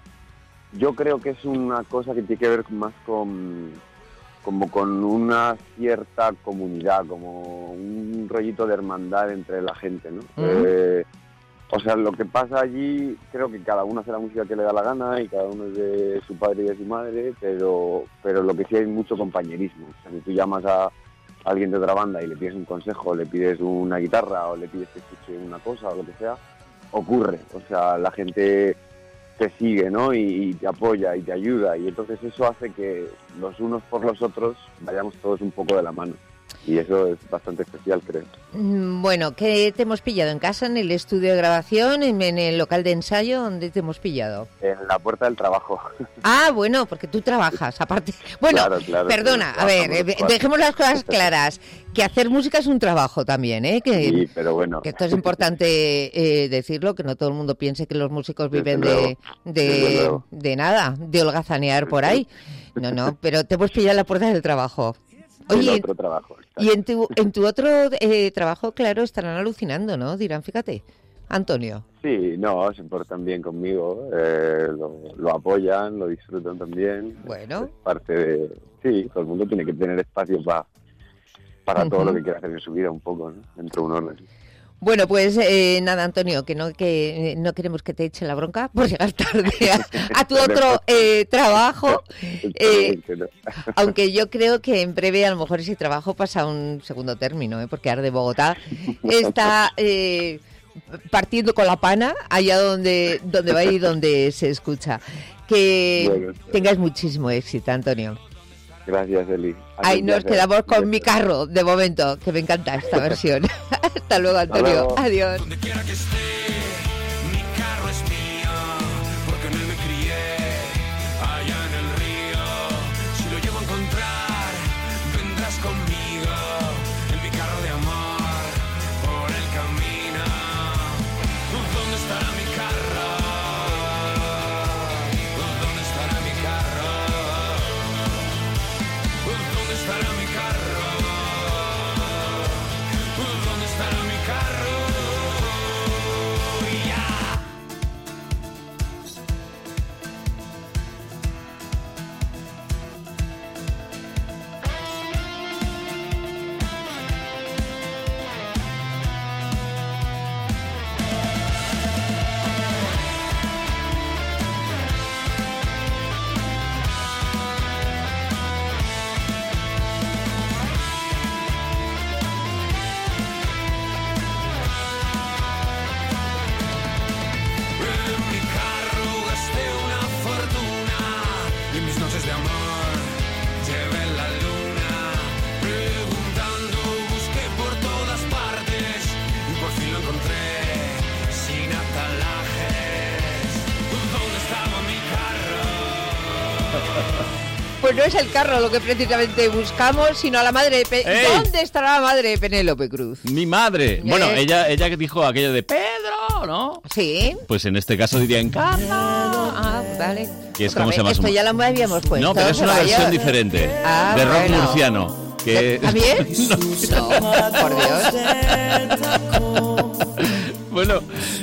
Yo creo que es una cosa que tiene que ver más con... como con una cierta comunidad, como un rollito de hermandad entre la gente, ¿no? Uh-huh. Eh, o sea, lo que pasa allí, creo que cada uno hace la música que le da la gana y cada uno es de su padre y de su madre, pero pero lo que sí hay mucho compañerismo. O sea, si tú llamas a alguien de otra banda y le pides un consejo, le pides una guitarra o le pides que escuche una cosa o lo que sea, ocurre. O sea, la gente te sigue, ¿no? Y, y te apoya y te ayuda y entonces eso hace que los unos por los otros vayamos todos un poco de la mano y eso es bastante especial, creo. Bueno, ¿qué te hemos pillado? ¿En casa, en el estudio de grabación, en, en el local de ensayo? ¿Dónde te hemos pillado? En la puerta del trabajo. Ah, bueno, porque tú trabajas, aparte... Bueno, claro, claro, perdona, sí, a ver, eh, dejemos las cosas claras, que hacer música es un trabajo también, ¿eh? Que, sí, pero bueno. Que esto es importante eh, decirlo, que no todo el mundo piense que los músicos viven de, de, de nada, de holgazanear por ahí. No, no, pero te hemos pillado en la puerta del trabajo. Oye, otro trabajo, y en tu, en tu otro eh, trabajo, claro, estarán alucinando, ¿no? Dirán, fíjate, Antonio. Sí, no, se portan bien conmigo, eh, lo, lo apoyan, lo disfrutan también. Bueno. Es parte de... Sí, todo el mundo tiene que tener espacio pa, para uh-huh. todo lo que quiera hacer en su vida un poco, ¿no? Dentro de un orden. Bueno, pues eh, nada, Antonio, que no que no queremos que te eche la bronca por llegar tarde a, a tu otro eh, trabajo. Eh, aunque yo creo que en breve a lo mejor ese trabajo pasa a un segundo término, ¿eh? Porque Arde Bogotá está eh, partiendo con la pana allá donde, donde va y donde se escucha. Que bueno, tengas muchísimo éxito, Antonio. Gracias, Eli. Ahí nos quedamos con mi carro, de momento, que me encanta esta versión. Hasta luego, Antonio. Hasta luego. Adiós. Pues no es el carro lo que precisamente buscamos, sino a la madre de Pe- ¿Dónde estará la madre de Penélope Cruz? Mi madre. ¿Eh? Bueno, ella ella que dijo aquello de Pedro, ¿no? Sí. Pues en este caso diría Encarna. Ah, vale. Que es Otra como vez. se llama su- Esto ya lo habíamos puesto. No, pero es una Nueva versión York. diferente. Ah, de rock bueno. murciano. Que... ¿También? No. No, por Dios. Bueno,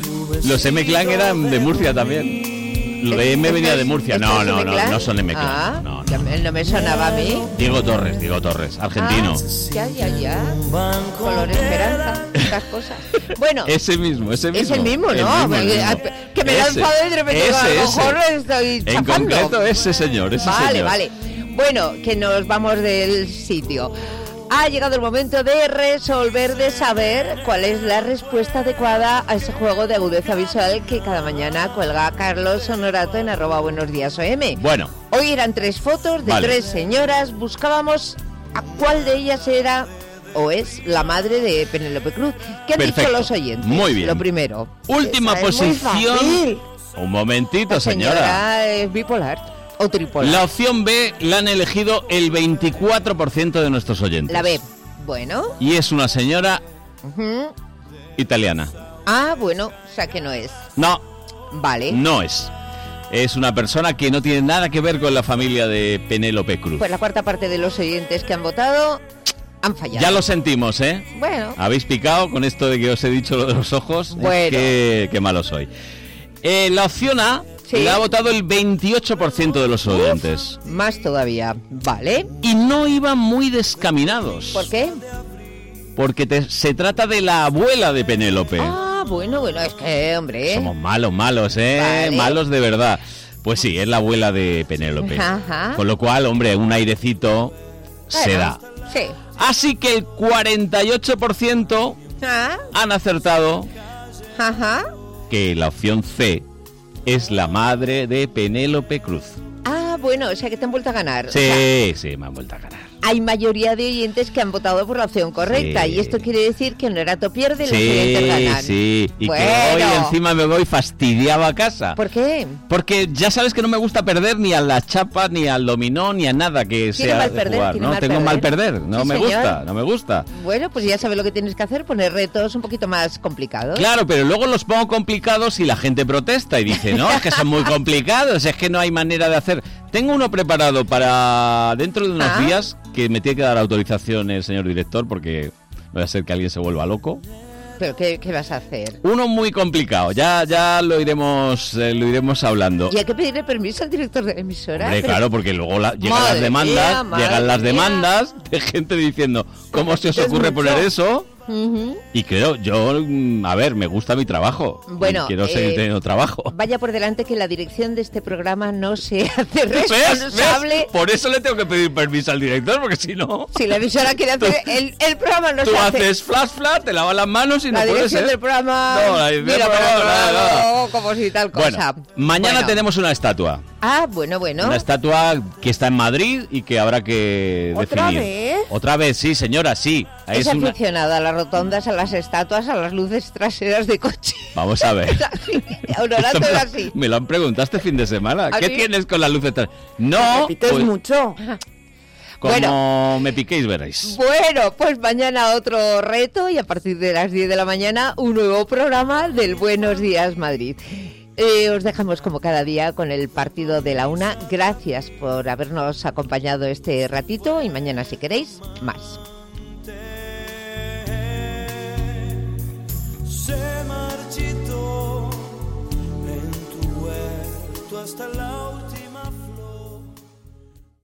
los M-Clan eran de Murcia también. Lo de M venía de Murcia. No, ¿Esto no, es no, M-Clan? no son M-Clan. Ah, No, ya me- no me sonaba a mí. Diego Torres, Diego Torres, argentino. Ah, ya, ya, ya. Color Esperanza, estas cosas. Bueno, Ese mismo, ese mismo. es el mismo, El ¿no? mismo, el Porque, mismo. a- que me he Ese, lanzado y de repente ese, a lo ese. mejor estoy En chafando. concreto ese señor, ese Vale, señor. vale. Bueno, que nos vamos del sitio. Ha llegado el momento de resolver, de saber cuál es la respuesta adecuada a ese juego de agudeza visual que cada mañana cuelga Carlos Honorato en arroba buenos días O M. Bueno. Hoy eran tres fotos de Vale. tres señoras. Buscábamos a cuál de ellas era o es la madre de Penélope Cruz. ¿Qué han Perfecto. dicho los oyentes? Muy bien. Lo primero. Última Esa es muy posición. fácil. Un momentito, La señora. señora es bipolar o tripolar. La opción B la han elegido el veinticuatro por ciento de nuestros oyentes. La B. Bueno. Y es una señora Ujú. italiana. Ah, bueno, o sea que no es. No, Vale. no es. Es una persona que no tiene nada que ver con la familia de Penélope Cruz. Pues la cuarta parte de los oyentes que han votado han fallado. Ya lo sentimos, ¿eh? Bueno. Habéis picado con esto de que os he dicho lo de los ojos. Bueno. Es que, qué malo soy. Eh, la opción A Sí. la ha votado el veintiocho por ciento de los oyentes. Más todavía. Vale. Y no iban muy descaminados. ¿Por qué? Porque te- se trata de la abuela de Penélope. Ah, bueno, bueno, es que, hombre. Somos malos, malos, ¿eh? Vale. Malos de verdad. Pues sí, es la abuela de Penélope. Ajá. Con lo cual, hombre, un airecito se da. Bueno, sí. Así que el cuarenta y ocho por ciento Ah, han acertado ajá. que la opción C es la madre de Penélope Cruz. Ah, bueno, o sea que te han vuelto a ganar. O sea, Sí, sí, me han vuelto a ganar. hay mayoría de oyentes que han votado por la opción correcta. Sí. Y esto quiere decir que Honorato pierde y los Sí, oyentes ganan. sí. Y Bueno. que hoy encima me voy fastidiado a casa. ¿Por qué? Porque ya sabes que no me gusta perder ni a la chapa, ni al dominó, ni a nada que Tiene sea mal de perder, jugar, tiene ¿no? mal Tengo perder. mal perder, no Sí, me señor. gusta, no me gusta. Bueno, pues ya sabes lo que tienes que hacer, poner retos un poquito más complicados. Claro, pero luego los pongo complicados y la gente protesta y dice, no, es que son muy complicados, es que no hay manera de hacer. Tengo uno preparado para dentro de unos Ah. días que me tiene que dar autorización el señor director porque no va a ser que alguien se vuelva loco. ¿Pero qué, qué vas a hacer? Uno muy complicado, ya ya lo iremos eh, lo iremos hablando. ¿Y hay que pedirle permiso al director de la emisora? Hombre, Pero- claro, porque luego la- llegan Madre las demandas, mía, madre llegan las mía. demandas de gente diciendo, ¿cómo se os Es ocurre mucho. poner eso? Uh-huh. Y creo, yo, mm, a ver, me gusta mi trabajo. Bueno, y quiero seguir eh, teniendo trabajo. Vaya por delante que la dirección de este programa no se hace ¿Ves? responsable. ¿Ves? Por eso le tengo que pedir permiso al director, porque si no... Si la emisora quiere hacer... El, el programa no Tú se hace... haces flash, flash, te lavas las manos y la no puede dirección ser. del programa... No, la dirección Mira, del programa, pero, nada, nada. como si tal cosa. Bueno, mañana Bueno. tenemos una estatua. Ah, bueno, bueno. Una estatua que está en Madrid y que habrá que ¿Otra definir. vez? Otra vez, sí, señora, sí. Es, Es una... aficionada a las rotondas, a las estatuas, a las luces traseras de coche. Vamos a ver. Honorato Esto me, es lo, así. me lo han preguntado este fin de semana. ¿Ah, ¿Qué sí? tienes con las luces tras- No, Repites pues, mucho. como Bueno. me piquéis veréis. Bueno, pues mañana otro reto y a partir de las diez de la mañana un nuevo programa del Buenos Días Madrid. Eh, os dejamos como cada día con el partido de la una. Gracias por habernos acompañado este ratito y mañana si queréis, más.